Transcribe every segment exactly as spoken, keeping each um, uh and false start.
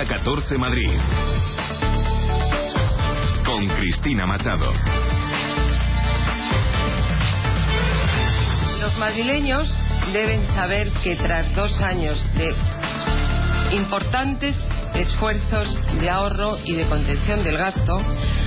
Hora catorce Madrid. Con Cristina Machado. Los madrileños deben saber que tras dos años de importantes esfuerzos de ahorro y de contención del gasto,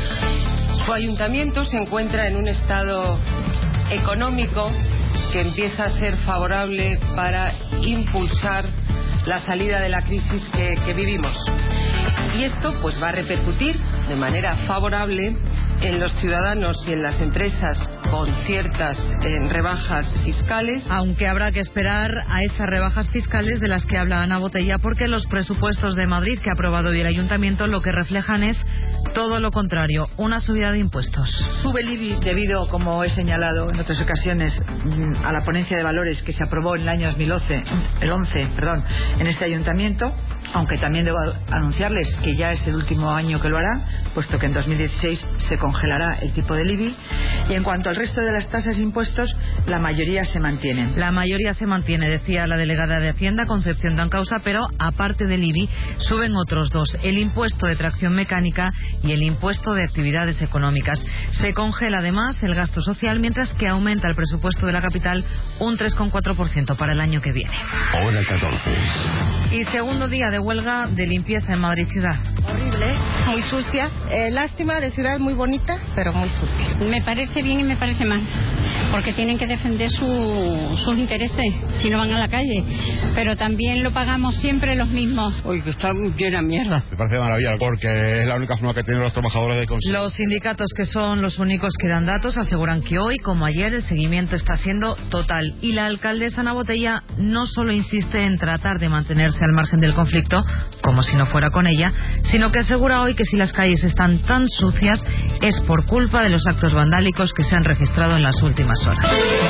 su ayuntamiento se encuentra en un estado económico que empieza a ser favorable para impulsar la salida de la crisis que, que vivimos. Y esto pues va a repercutir de manera favorable en los ciudadanos y en las empresas con ciertas eh, rebajas fiscales. Aunque habrá que esperar a esas rebajas fiscales de las que habla Ana Botella, porque los presupuestos de Madrid que ha aprobado hoy el Ayuntamiento lo que reflejan es todo lo contrario, una subida de impuestos. Sube el I B I debido, como he señalado en otras ocasiones, a la ponencia de valores que se aprobó en el año dos mil once, el once, perdón, en este Ayuntamiento, aunque también debo anunciarles que ya es el último año que lo hará, puesto que en dos mil dieciséis se congelará el tipo del I B I. Y en cuanto al resto de las tasas e impuestos, la mayoría se mantienen. La mayoría se mantiene, decía la delegada de Hacienda, Concepción Dancausa, pero aparte del I B I suben otros dos, el impuesto de tracción mecánica y el impuesto de actividades económicas. Se congela además el gasto social, mientras que aumenta el presupuesto de la capital un tres coma cuatro por ciento para el año que viene. Hora catorce. Y segundo día de huelga de limpieza en Madrid ciudad. Horrible, muy sucia. Eh, lástima, de ciudad muy bonita, pero muy sucia. Me parece bien y me parece mal, porque tienen que defender su, sus intereses, si no van a la calle. Pero también lo pagamos siempre los mismos. Uy, que está llena de mierda. Me parece maravilla, porque es la única forma que tienen los trabajadores de conseguir. Los sindicatos, que son los únicos que dan datos, aseguran que hoy, como ayer, el seguimiento está siendo total. Y la alcaldesa Ana Botella no solo insiste en tratar de mantenerse al margen del conflicto, como si no fuera con ella, sino que asegura hoy que si las calles están tan sucias es por culpa de los actos vandálicos que se han registrado en las últimas horas.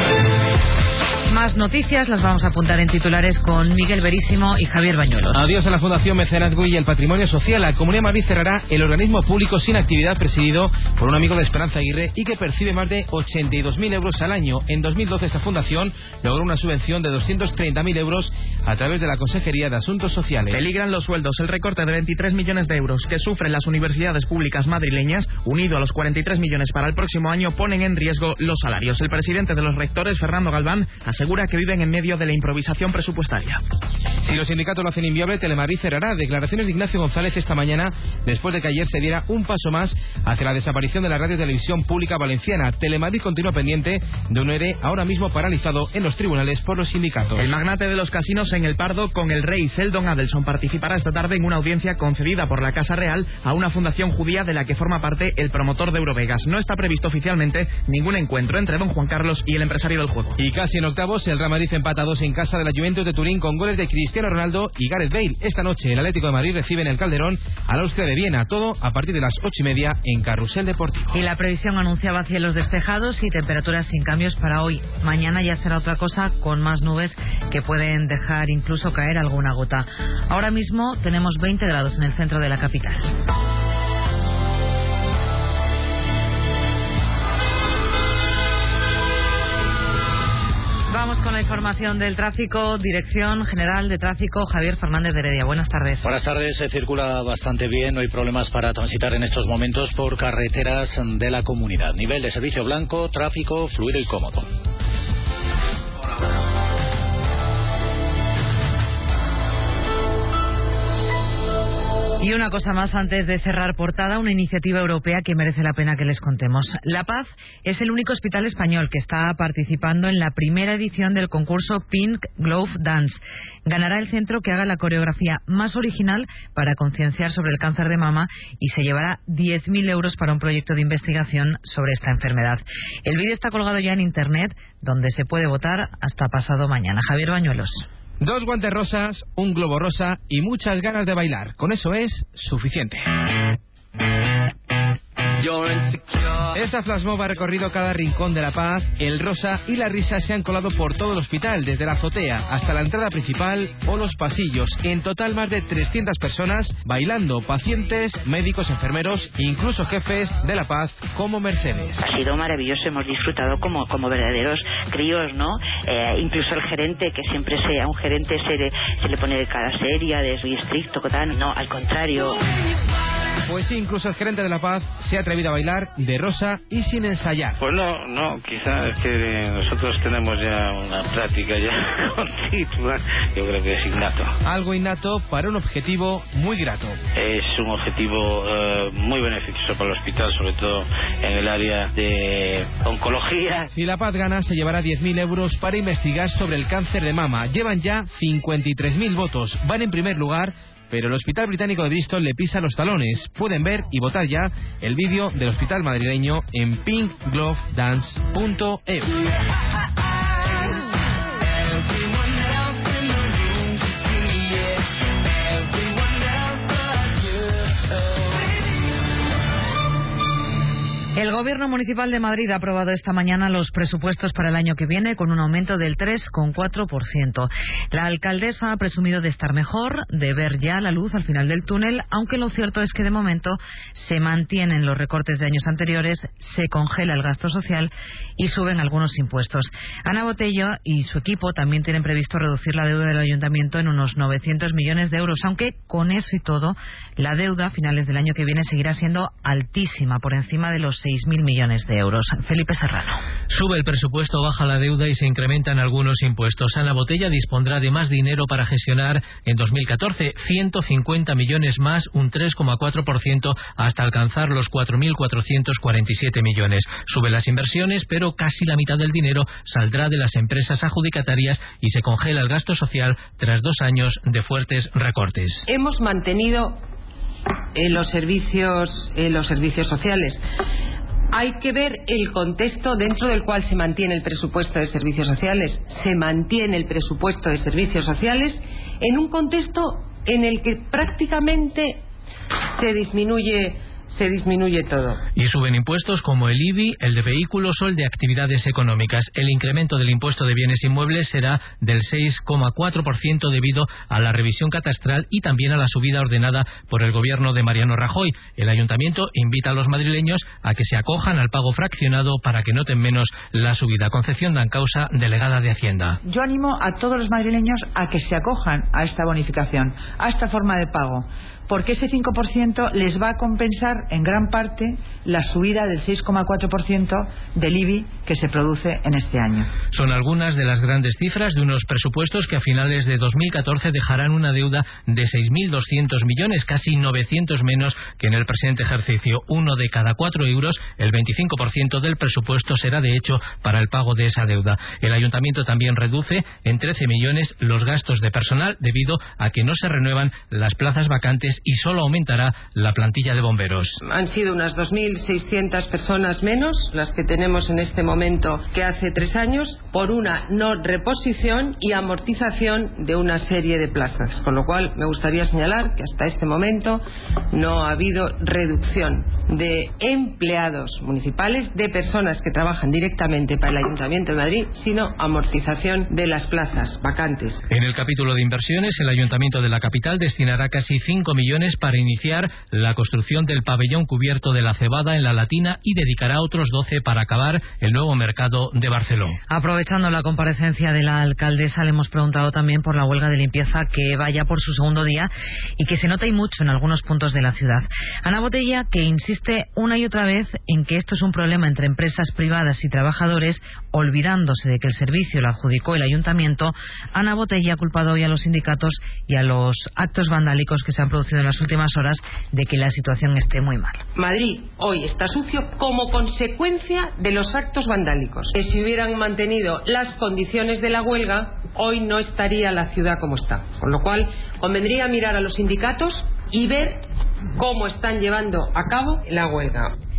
Más noticias las vamos a apuntar en titulares con Miguel Verísimo y Javier Bañuelos. Adiós a la Fundación Mecenazgo y el Patrimonio Social. La Comunidad de Madrid cerrará el organismo público sin actividad presidido por un amigo de Esperanza Aguirre y que percibe más de ochenta y dos mil euros al año. En dos mil doce esta fundación logró una subvención de doscientos treinta mil euros a través de la Consejería de Asuntos Sociales. Peligran los sueldos. El recorte de veintitrés millones de euros que sufren las universidades públicas madrileñas, unido a los cuarenta y tres millones para el próximo año, ponen en riesgo los salarios. El presidente de los rectores, Fernando Galván, asegura que viven en medio de la improvisación presupuestaria. Si los sindicatos lo hacen inviable, Telemadrid cerrará. Declaraciones de Ignacio González esta mañana, después de que ayer se diera un paso más hacia la desaparición de la radio y televisión pública valenciana. Telemadrid continúa pendiente de un E R E ahora mismo paralizado en los tribunales por los sindicatos. El magnate de los casinos en El Pardo con el rey Sheldon Adelson participará esta tarde en una audiencia concedida por la Casa Real a una fundación judía de la que forma parte el promotor de Eurovegas. No está previsto oficialmente ningún encuentro entre don Juan Carlos y el empresario del juego. Y casi en octavos, el Real Madrid empata a dos en casa de la Juventus de Turín con goles de Cristiano Ronaldo y Gareth Bale. Esta noche el Atlético de Madrid recibe en el Calderón al Austria de Viena. Todo a partir de las ocho y media en Carrusel Deportivo. Y la previsión anunciaba cielos despejados y temperaturas sin cambios para hoy. Mañana ya será otra cosa, con más nubes que pueden dejar incluso caer alguna gota. Ahora mismo tenemos veinte grados en el centro de la capital. Vamos con la información del tráfico. Dirección General de Tráfico, Javier Fernández de Heredia. Buenas tardes. Buenas tardes. Se circula bastante bien. No hay problemas para transitar en estos momentos por carreteras de la comunidad. Nivel de servicio blanco, tráfico fluido y cómodo. Y una cosa más antes de cerrar portada, una iniciativa europea que merece la pena que les contemos. La Paz es el único hospital español que está participando en la primera edición del concurso Pink Glove Dance. Ganará el centro que haga la coreografía más original para concienciar sobre el cáncer de mama y se llevará diez mil euros para un proyecto de investigación sobre esta enfermedad. El vídeo está colgado ya en Internet, donde se puede votar hasta pasado mañana. Javier Bañuelos. Dos guantes rosas, un globo rosa y muchas ganas de bailar. Con eso es suficiente. Esta flashmob ha recorrido cada rincón de La Paz. El rosa y la risa se han colado por todo el hospital, desde la azotea hasta la entrada principal o los pasillos. En total, más de trescientas personas bailando, pacientes, médicos, enfermeros, incluso jefes de La Paz como Mercedes. Ha sido maravilloso, hemos disfrutado como, como verdaderos críos, ¿no? Eh, incluso el gerente, que siempre sea un gerente, se le, se le pone de cara seria, de muy estricto, tal. No, al contrario. Pues sí, incluso el gerente de La Paz se ha atrevido a bailar de rosa y sin ensayar. Pues no, no, quizás es que nosotros tenemos ya una práctica ya continua, yo creo que es innato. Algo innato para un objetivo muy grato. Es un objetivo eh, muy beneficioso para el hospital, sobre todo en el área de oncología. Si La Paz gana, se llevará diez mil euros para investigar sobre el cáncer de mama. Llevan ya cincuenta y tres mil votos, van en primer lugar, pero el Hospital Británico de Bristol le pisa los talones. Pueden ver y votar ya el vídeo del hospital madrileño en pink glove dance punto e u. El Gobierno Municipal de Madrid ha aprobado esta mañana los presupuestos para el año que viene con un aumento del tres coma cuatro por ciento. La alcaldesa ha presumido de estar mejor, de ver ya la luz al final del túnel, aunque lo cierto es que de momento se mantienen los recortes de años anteriores, se congela el gasto social y suben algunos impuestos. Ana Botello y su equipo también tienen previsto reducir la deuda del ayuntamiento en unos novecientos millones de euros, aunque con eso y todo, la deuda a finales del año que viene seguirá siendo altísima, por encima de los seis mil millones de euros. Felipe Serrano. Sube el presupuesto, baja la deuda y se incrementan algunos impuestos. Ana Botella dispondrá de más dinero para gestionar en dos mil catorce, ciento cincuenta millones más, un tres coma cuatro por ciento, hasta alcanzar los cuatro mil cuatrocientos cuarenta y siete millones. Sube las inversiones, pero casi la mitad del dinero saldrá de las empresas adjudicatarias y se congela el gasto social tras dos años de fuertes recortes. Hemos mantenido eh, los servicios, eh, los servicios sociales. Hay que ver el contexto dentro del cual se mantiene el presupuesto de servicios sociales. Se mantiene el presupuesto de servicios sociales en un contexto en el que prácticamente se disminuye se disminuye todo. Y suben impuestos como el I B I, el de vehículos o el de actividades económicas. El incremento del impuesto de bienes inmuebles será del seis coma cuatro por ciento debido a la revisión catastral y también a la subida ordenada por el gobierno de Mariano Rajoy. El ayuntamiento invita a los madrileños a que se acojan al pago fraccionado para que noten menos la subida. Concepción Dancausa, delegada de Hacienda. Yo animo a todos los madrileños a que se acojan a esta bonificación, a esta forma de pago, porque ese cinco por ciento les va a compensar en gran parte la subida del seis coma cuatro por ciento del I B I que se produce en este año. Son algunas de las grandes cifras de unos presupuestos que a finales de dos mil catorce dejarán una deuda de seis mil doscientos millones, casi novecientos menos que en el presente ejercicio. Uno de cada cuatro euros, el veinticinco por ciento del presupuesto, será de hecho para el pago de esa deuda. El ayuntamiento también reduce en trece millones los gastos de personal debido a que no se renuevan las plazas vacantes y solo aumentará la plantilla de bomberos. Han sido unas dos mil seiscientas personas menos las que tenemos en este momento que hace tres años por una no reposición y amortización de una serie de plazas, con lo cual me gustaría señalar que hasta este momento no ha habido reducción de empleados municipales, de personas que trabajan directamente para el Ayuntamiento de Madrid, sino amortización de las plazas vacantes. En el capítulo de inversiones, el Ayuntamiento de la capital destinará casi cinco millones para iniciar la construcción del pabellón cubierto de la Cebada en la Latina y dedicará otros doce para acabar el nuevo mercado de Barceló. Aprovechando la comparecencia de la alcaldesa, le hemos preguntado también por la huelga de limpieza que vaya por su segundo día y que se nota y mucho en algunos puntos de la ciudad. Ana Botella, que insiste una y otra vez en que esto es un problema entre empresas privadas y trabajadores, olvidándose de que el servicio lo adjudicó el ayuntamiento. Ana Botella ha culpado hoy a los sindicatos y a los actos vandálicos que se han producido en las últimas horas de que la situación esté muy mal. Madrid hoy está sucio como consecuencia de los actos vandálicos. Que si hubieran mantenido las condiciones de la huelga, hoy no estaría la ciudad como está. Con lo cual, convendría mirar a los sindicatos y ver cómo están llevando a cabo la huelga.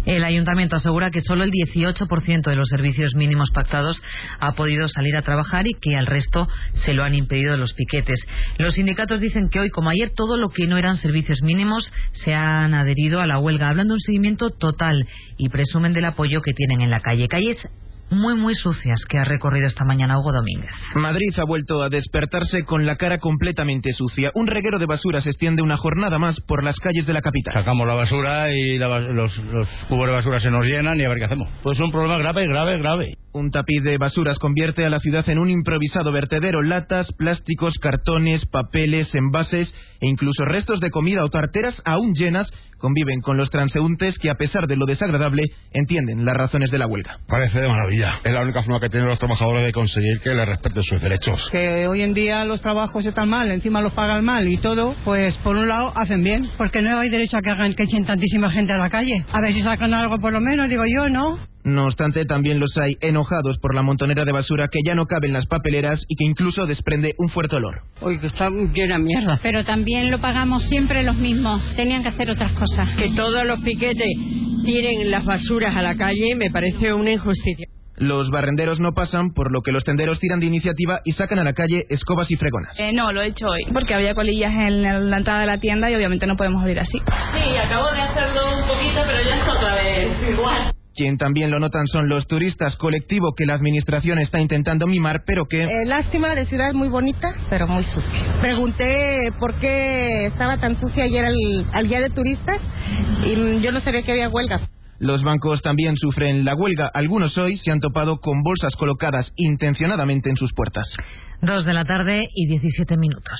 El ayuntamiento asegura que solo el dieciocho por ciento de los servicios mínimos pactados ha podido salir a trabajar y que al resto se lo han impedido los piquetes. Los sindicatos dicen que hoy, como ayer, todo lo que no eran servicios mínimos se han adherido a la huelga, hablando de un seguimiento total, y presumen del apoyo que tienen en la calle. Calles muy muy sucias que ha recorrido esta mañana Hugo Domínguez. Madrid ha vuelto a despertarse con la cara completamente sucia. Un reguero de basura se extiende una jornada más por las calles de la capital. Sacamos la basura y la, los, los cubos de basura se nos llenan y a ver qué hacemos. Pues un problema grave, grave, grave. Un tapiz de basuras convierte a la ciudad en un improvisado vertedero. Latas, plásticos, cartones, papeles, envases e incluso restos de comida o tarteras aún llenas conviven con los transeúntes que, a pesar de lo desagradable, entienden las razones de la huelga. Parece de maravilla. Es la única forma que tienen los trabajadores de conseguir que les respeten sus derechos. Que hoy en día los trabajos están mal, encima los pagan mal y todo, pues por un lado hacen bien, porque no hay derecho a que hagan que echen tantísima gente a la calle. A ver si sacan algo por lo menos, digo yo, ¿no? No obstante, también los hay enojados por la montonera de basura que ya no cabe en las papeleras y que incluso desprende un fuerte olor. Uy, que está llena de mierda. Pero también lo pagamos siempre los mismos. Tenían que hacer otras cosas. Que todos los piquetes tiren las basuras a la calle me parece una injusticia. Los barrenderos no pasan, por lo que los tenderos tiran de iniciativa y sacan a la calle escobas y fregonas. Eh, no, lo he hecho hoy, porque había colillas en la entrada de la tienda y obviamente no podemos abrir así. Sí, acabo de hacerlo un poquito, pero ya está otra vez igual. Quien también lo notan son los turistas, colectivo que la administración está intentando mimar, pero que... Eh, lástima, de ciudad muy bonita, pero muy sucia. Pregunté por qué estaba tan sucia ayer al, al guía de turistas y yo no sabía que había huelga. Los bancos también sufren la huelga. Algunos hoy se han topado con bolsas colocadas intencionadamente en sus puertas. Dos de la tarde y diecisiete minutos.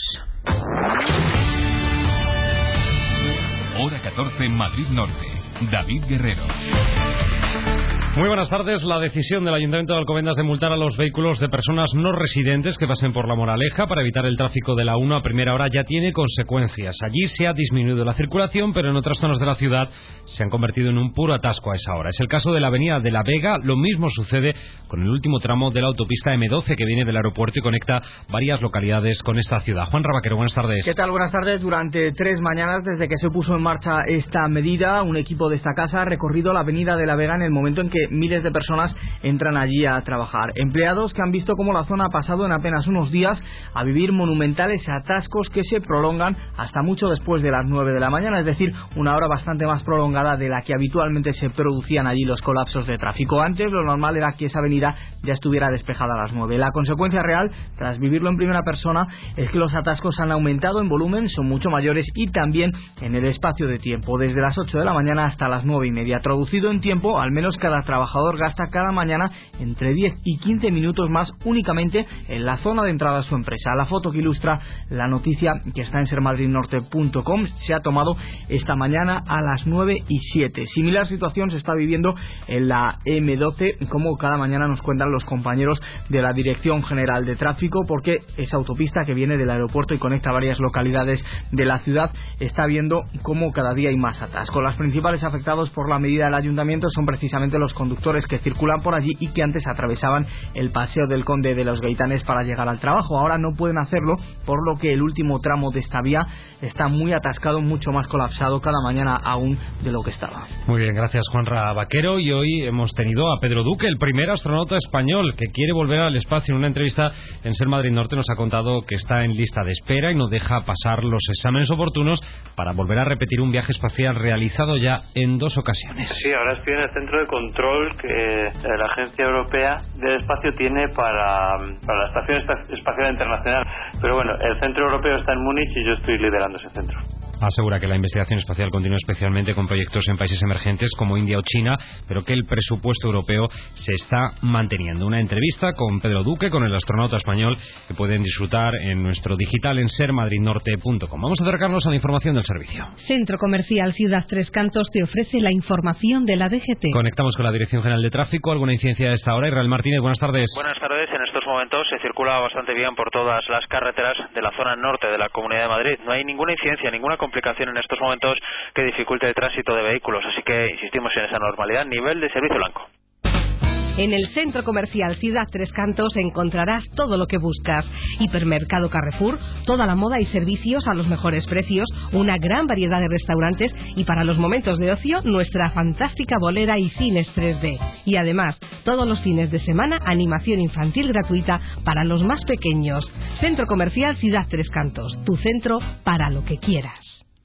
Hora catorce en Madrid Norte. David Guerrero. Muy buenas tardes. La decisión del Ayuntamiento de Alcobendas de multar a los vehículos de personas no residentes que pasen por La Moraleja para evitar el tráfico de la uno a primera hora ya tiene consecuencias. Allí se ha disminuido la circulación, pero en otras zonas de la ciudad se han convertido en un puro atasco a esa hora. Es el caso de la avenida de La Vega. Lo mismo sucede con el último tramo de la autopista eme doce que viene del aeropuerto y conecta varias localidades con esta ciudad. Juan Rabaquero, buenas tardes. ¿Qué tal? Buenas tardes. Durante tres mañanas desde que se puso en marcha esta medida, un equipo de esta casa ha recorrido la avenida de La Vega en el momento en que miles de personas entran allí a trabajar. Empleados que han visto cómo la zona ha pasado en apenas unos días a vivir monumentales atascos que se prolongan hasta mucho después de las nueve de la mañana, es decir, una hora bastante más prolongada de la que habitualmente se producían allí los colapsos de tráfico. Antes lo normal era que esa avenida ya estuviera despejada a las nueve. La consecuencia real, tras vivirlo en primera persona, es que los atascos han aumentado en volumen, son mucho mayores y también en el espacio de tiempo, desde las ocho de la mañana hasta las nueve y media. Traducido en tiempo, al menos cada trabajador gasta cada mañana entre diez y quince minutos más únicamente en la zona de entrada a su empresa. La foto que ilustra la noticia, que está en ser madrid norte punto com, se ha tomado esta mañana a las nueve y siete. Similar situación se está viviendo en la eme doce, como cada mañana nos cuentan los compañeros de la Dirección General de Tráfico, porque esa autopista que viene del aeropuerto y conecta varias localidades de la ciudad está viendo cómo cada día hay más atascos. Los principales afectados por la medida del ayuntamiento son precisamente los conductores que circulan por allí y que antes atravesaban el Paseo del Conde de los Gaitanes para llegar al trabajo. Ahora no pueden hacerlo, por lo que el último tramo de esta vía está muy atascado, mucho más colapsado cada mañana aún de lo que estaba. Muy bien, gracias Juanra Vaquero. Y hoy hemos tenido a Pedro Duque, el primer astronauta español que quiere volver al espacio. En una entrevista en Ser Madrid Norte nos ha contado que está en lista de espera y no deja pasar los exámenes oportunos para volver a repetir un viaje espacial realizado ya en dos ocasiones. Sí, ahora estoy en el centro de control que la Agencia Europea del Espacio tiene para, para la Estación Espacial Internacional. Pero bueno, el centro europeo está en Múnich y yo estoy liderando ese centro. Asegura que la investigación espacial continúa especialmente con proyectos en países emergentes como India o China, pero que el presupuesto europeo se está manteniendo. Una entrevista con Pedro Duque, con el astronauta español, que pueden disfrutar en nuestro digital en ser madrid norte punto com. Vamos a acercarnos a la información del servicio. Centro Comercial Ciudad Tres Cantos te ofrece la información de la D G T. Conectamos con la Dirección General de Tráfico. ¿Alguna incidencia a esta hora? Israel Martínez, buenas tardes. Buenas tardes. En estos momentos se circula bastante bien por todas las carreteras de la zona norte de la Comunidad de Madrid. No hay ninguna incidencia, ninguna complicación en estos momentos que dificulte el tránsito de vehículos, así que insistimos en esa normalidad. Nivel de servicio blanco. En el Centro Comercial Ciudad Tres Cantos encontrarás todo lo que buscas. Hipermercado Carrefour, toda la moda y servicios a los mejores precios, una gran variedad de restaurantes y para los momentos de ocio nuestra fantástica bolera y cines tres D. Y además, todos los fines de semana animación infantil gratuita para los más pequeños. Centro Comercial Ciudad Tres Cantos, tu centro para lo que quieras.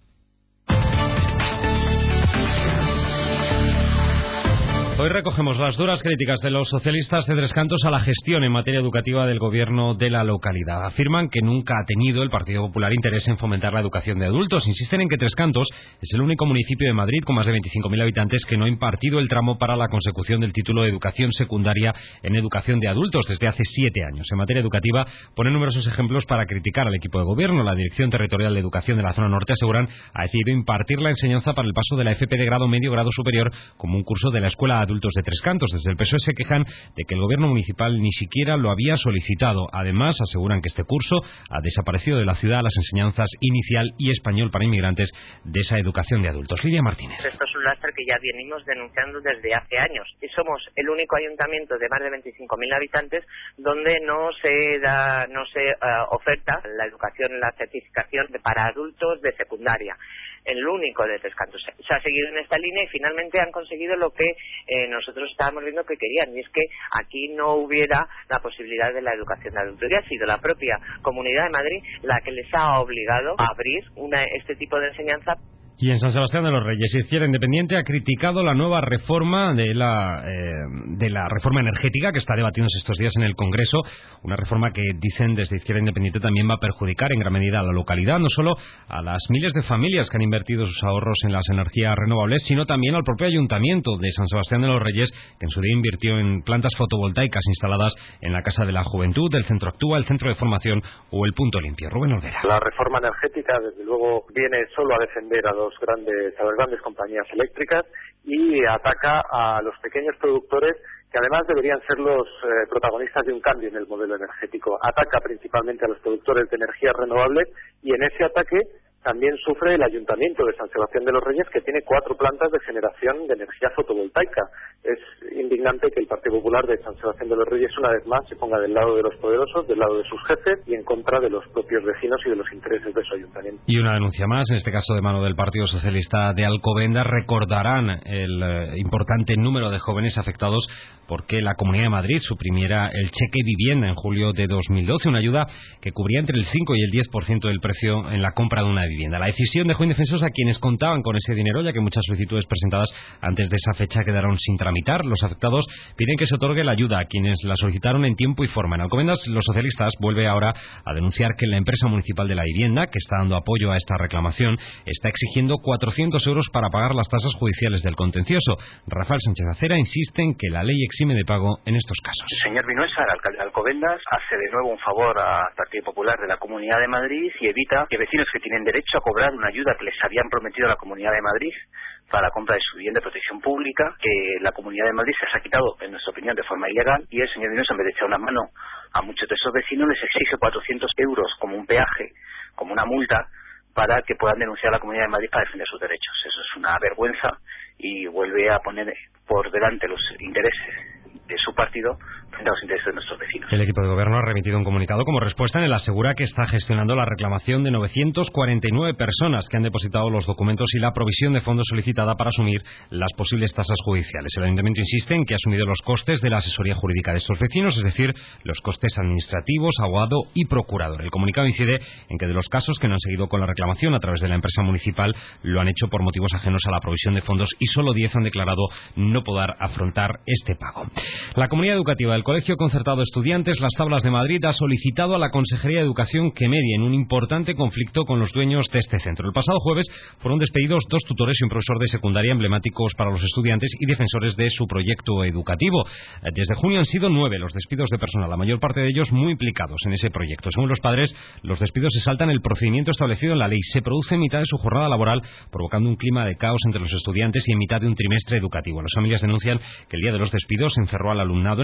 Hoy recogemos las duras críticas de los socialistas de Tres Cantos a la gestión en materia educativa del gobierno de la localidad. Afirman que nunca ha tenido el Partido Popular interés en fomentar la educación de adultos. Insisten en que Tres Cantos es el único municipio de Madrid con más de veinticinco mil habitantes que no ha impartido el tramo para la consecución del título de educación secundaria en educación de adultos desde hace siete años. En materia educativa ponen numerosos ejemplos para criticar al equipo de gobierno. La Dirección Territorial de Educación de la Zona Norte aseguran ha decidido impartir la enseñanza para el paso de la F P de grado medio grado superior como un curso de la Escuela Adultos de Tres Cantos. Desde el P S O E se quejan de que el gobierno municipal ni siquiera lo había solicitado. Además, aseguran que este curso ha desaparecido de la ciudad las enseñanzas inicial y español para inmigrantes de esa educación de adultos. Lidia Martínez. Esto es un lastre que ya venimos denunciando desde hace años y somos el único ayuntamiento de más de veinticinco mil habitantes donde no se da, no se uh, oferta la educación, la certificación de, para adultos de secundaria. El único de Tres Cantos. Se ha seguido en esta línea y finalmente han conseguido lo que eh, nosotros estábamos viendo que querían, y es que aquí no hubiera la posibilidad de la educación de adultos. Y ha sido la propia Comunidad de Madrid la que les ha obligado a abrir una, este tipo de enseñanza. Y en San Sebastián de los Reyes, Izquierda Independiente ha criticado la nueva reforma de la eh, de la reforma energética que está debatiéndose estos días en el Congreso, una reforma que dicen desde Izquierda Independiente también va a perjudicar en gran medida a la localidad, no solo a las miles de familias que han invertido sus ahorros en las energías renovables, sino también al propio Ayuntamiento de San Sebastián de los Reyes, que en su día invirtió en plantas fotovoltaicas instaladas en la Casa de la Juventud, el Centro Actúa, el Centro de Formación o el Punto Limpio. Rubén Olvera. La reforma energética, desde luego, viene solo a defender a los grandes a las grandes compañías eléctricas y ataca a los pequeños productores que además deberían ser los eh, protagonistas de un cambio en el modelo energético. Ataca principalmente a los productores de energías renovables y en ese ataque también sufre el Ayuntamiento de San Sebastián de los Reyes, que tiene cuatro plantas de generación de energía fotovoltaica. Es indignante que el Partido Popular de San Sebastián de los Reyes una vez más se ponga del lado de los poderosos, del lado de sus jefes y en contra de los propios vecinos y de los intereses de su ayuntamiento. Y una denuncia más, en este caso de mano del Partido Socialista de Alcobendas. Recordarán el eh, importante número de jóvenes afectados porque la Comunidad de Madrid suprimiera el cheque vivienda en julio de dos mil doce, una ayuda que cubría entre el cinco y el diez por ciento del precio en la compra de una vivienda. La decisión dejó indefensos a quienes contaban con ese dinero, ya que muchas solicitudes presentadas antes de esa fecha quedaron sin tramitar. Los afectados piden que se otorgue la ayuda a quienes la solicitaron en tiempo y forma. En Alcobendas, los socialistas vuelve ahora a denunciar que la empresa municipal de la vivienda, que está dando apoyo a esta reclamación, está exigiendo cuatrocientos euros para pagar las tasas judiciales del contencioso. Rafael Sánchez Acera insiste en que la ley exime de pago en estos casos. El señor Vinuesa, el alcalde de Alcobendas, hace de nuevo un favor al Partido Popular de la Comunidad de Madrid y evita que vecinos que tienen derecho a cobrar una ayuda que les habían prometido a la Comunidad de Madrid para la compra de su vivienda de protección pública, que la Comunidad de Madrid se les ha quitado, en nuestra opinión, de forma ilegal, y el señor Vinuesa, en vez de echar una mano a muchos de esos vecinos, les exige cuatrocientos euros como un peaje, como una multa, para que puedan denunciar a la Comunidad de Madrid para defender sus derechos. Eso es una vergüenza y vuelve a poner por delante los intereses de su partido frente a los intereses de nuestros vecinos. El equipo de gobierno ha remitido un comunicado como respuesta en el asegura que está gestionando la reclamación de novecientas cuarenta y nueve personas que han depositado los documentos y la provisión de fondos solicitada para asumir las posibles tasas judiciales. El Ayuntamiento insiste en que ha asumido los costes de la asesoría jurídica de estos vecinos, es decir, los costes administrativos, abogado y procurador. El comunicado incide en que de los casos que no han seguido con la reclamación a través de la empresa municipal lo han hecho por motivos ajenos a la provisión de fondos y solo diez han declarado no poder afrontar este pago. La Comunidad Educativa del Colegio Concertado de Estudiantes Las Tablas de Madrid ha solicitado a la Consejería de Educación que medie en un importante conflicto con los dueños de este centro. El pasado jueves fueron despedidos dos tutores y un profesor de secundaria emblemáticos para los estudiantes y defensores de su proyecto educativo. Desde junio han sido nueve los despidos de personal, la mayor parte de ellos muy implicados en ese proyecto. Según los padres, los despidos se saltan el procedimiento establecido en la ley. Se produce en mitad de su jornada laboral, provocando un clima de caos entre los estudiantes y en mitad de un trimestre educativo. Las familias denuncian que el día de los despidos se encerró al alumnado en el patio de la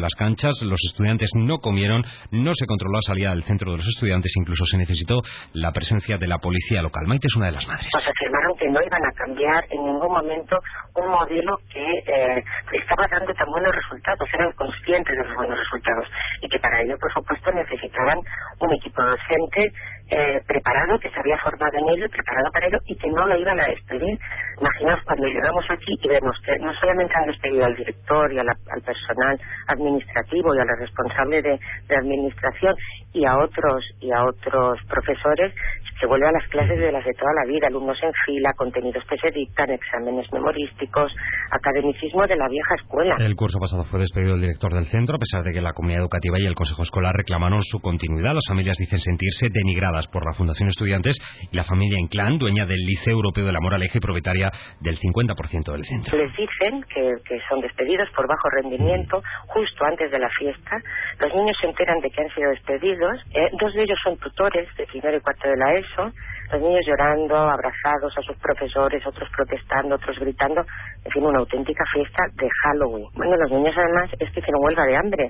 las canchas, los estudiantes no comieron, no se controló la salida del centro de los estudiantes, incluso se necesitó la presencia de la policía local. Maite es una de las madres. Nos afirmaron que no iban a cambiar en ningún momento un modelo que eh, estaba dando tan buenos resultados, eran conscientes de los buenos resultados y que para ello, por supuesto, necesitaban un equipo docente eh, preparado, que se había formado en ello, preparado para ello y que no lo iban a despedir. Imaginaos cuando llegamos aquí y vemos que no solamente han despedido al director y a la, al personal administrativo y a la responsable de, de administración y a otros y a otros profesores, se vuelve a las clases de las de toda la vida, alumnos en fila, contenidos que se dictan, exámenes memorísticos, academicismo de la vieja escuela. El curso pasado fue despedido el director del centro, a pesar de que la comunidad educativa y el consejo escolar reclamaron su continuidad. Las familias dicen sentirse denigradas por la Fundación Estudiantes y la familia Inclán, dueña del Liceo Europeo de la Moraleja y propietaria del cincuenta por ciento del centro. Les dicen que, que son despedidos por bajo rendimiento justo antes de la fiesta. Los niños se enteran de que han sido despedidos. Eh, dos de ellos son tutores de primero y cuarto de la ESO. Los niños llorando, abrazados a sus profesores, otros protestando, otros gritando. En fin, una auténtica fiesta de Halloween. Bueno, los niños además es que hicieron huelga de hambre.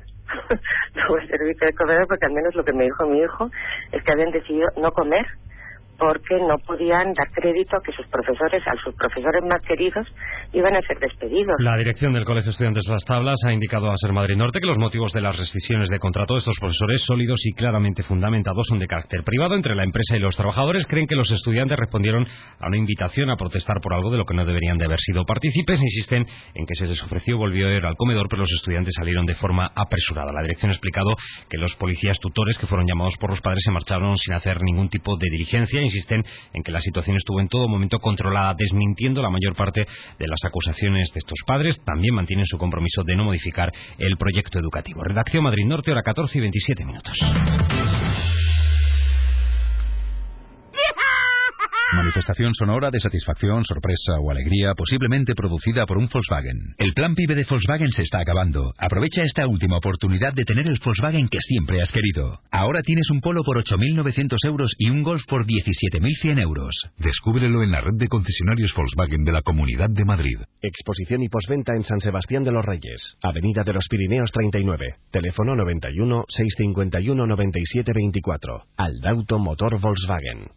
Luego el servicio de comedor, porque al menos lo que me dijo mi hijo es que habían decidido no comer porque no podían dar crédito a que sus profesores, a sus profesores más queridos, iban a ser despedidos. La dirección del Colegio Estudiantes de Las Tablas ha indicado a Ser Madrid Norte que los motivos de las rescisiones de contrato de estos profesores, sólidos y claramente fundamentados, son de carácter privado. Entre la empresa y los trabajadores creen que los estudiantes respondieron a una invitación a protestar por algo de lo que no deberían de haber sido partícipes. Insisten en que se les ofreció volvió a ir al comedor, pero los estudiantes salieron de forma apresurada. La dirección ha explicado que los policías tutores que fueron llamados por los padres se marcharon sin hacer ningún tipo de diligencia. Insisten en que la situación estuvo en todo momento controlada, desmintiendo la mayor parte de las acusaciones de estos padres. También mantienen su compromiso de no modificar el proyecto educativo. Redacción Madrid Norte, hora catorce y veintisiete minutos. Manifestación sonora de satisfacción, sorpresa o alegría, posiblemente producida por un Volkswagen. El plan PIBE de Volkswagen se está acabando. Aprovecha esta última oportunidad de tener el Volkswagen que siempre has querido. Ahora tienes un Polo por ocho mil novecientos euros y un Golf por diecisiete mil cien euros. Descúbrelo en la red de concesionarios Volkswagen de la Comunidad de Madrid. Exposición y postventa en San Sebastián de los Reyes, Avenida de los Pirineos treinta y nueve. Teléfono noventa y uno, seiscientos cincuenta y uno, noventa y siete veinticuatro. Aldauto Motor Volkswagen.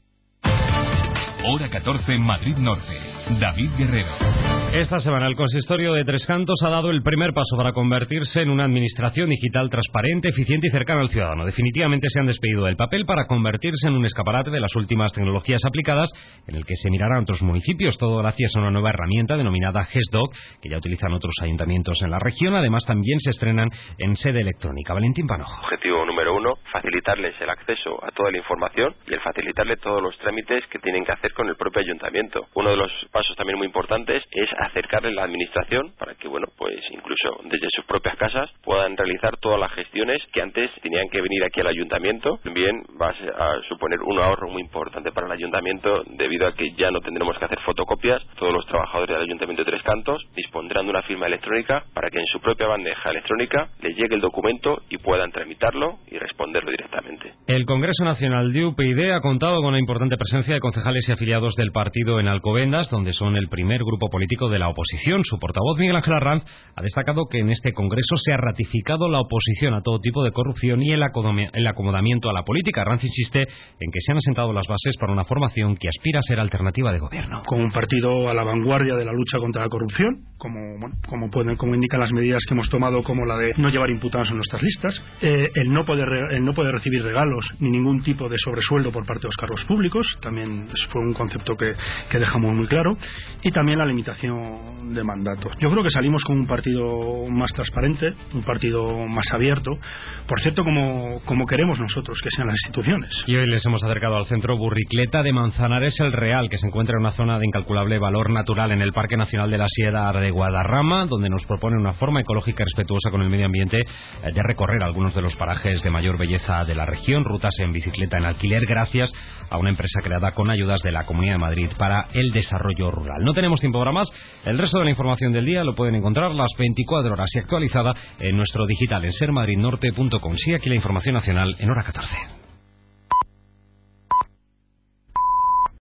Hora catorce, Madrid Norte. David Guerrero. Esta semana el consistorio de Tres Cantos ha dado el primer paso para convertirse en una administración digital transparente, eficiente y cercana al ciudadano. Definitivamente se han despedido del papel para convertirse en un escaparate de las últimas tecnologías aplicadas, en el que se mirarán otros municipios, todo gracias a una nueva herramienta denominada GESDoc, que ya utilizan otros ayuntamientos en la región. Además, también se estrenan en sede electrónica. Valentín Panojo. Objetivo número uno, facilitarles el acceso a toda la información y el facilitarle todos los trámites que tienen que hacer con el propio ayuntamiento. Uno de los pasos también muy importantes es acercarles la administración para que, bueno, pues incluso desde sus propias casas puedan realizar todas las gestiones que antes tenían que venir aquí al ayuntamiento. También va a suponer un ahorro muy importante para el ayuntamiento debido a que ya no tendremos que hacer fotocopias. Todos los trabajadores del ayuntamiento de Tres Cantos dispondrán de una firma electrónica para que en su propia bandeja electrónica les llegue el documento y puedan tramitarlo y responderlo directamente. El Congreso Nacional de U P yD ha contado con una importante presencia de concejales y afiliados del partido en Alcobendas, donde son el primer grupo político de la oposición. Su portavoz, Miguel Ángel Arranz, ha destacado que en este Congreso se ha ratificado la oposición a todo tipo de corrupción y el, el acomodamiento a la política. Arranz insiste en que se han asentado las bases para una formación que aspira a ser alternativa de gobierno. Con un partido a la vanguardia de la lucha contra la corrupción, como, bueno, como, pueden, como indican las medidas que hemos tomado, como la de no llevar imputados en nuestras listas, eh, el, no poder, el no poder recibir regalos ni ningún tipo de sobresueldo por parte de los cargos públicos, también fue un concepto que, que dejamos muy claro, y también la limitación de mandatos. Yo creo que salimos con un partido más transparente, un partido más abierto, por cierto, como, como queremos nosotros que sean las instituciones. Y hoy les hemos acercado al centro Burricleta de Manzanares el Real, que se encuentra en una zona de incalculable valor natural en el Parque Nacional de la Sierra de Guadarrama, donde nos propone una forma ecológica y respetuosa con el medio ambiente de recorrer algunos de los parajes de mayor belleza de la región, rutas en bicicleta en alquiler, gracias a una empresa creada con ayudas de la Comunidad de Madrid para el desarrollo rural. No tenemos tiempo para más. El resto de la información del día lo pueden encontrar las veinticuatro horas y actualizada en nuestro digital en ser madrid norte punto com. Sí, aquí la información nacional en hora catorce.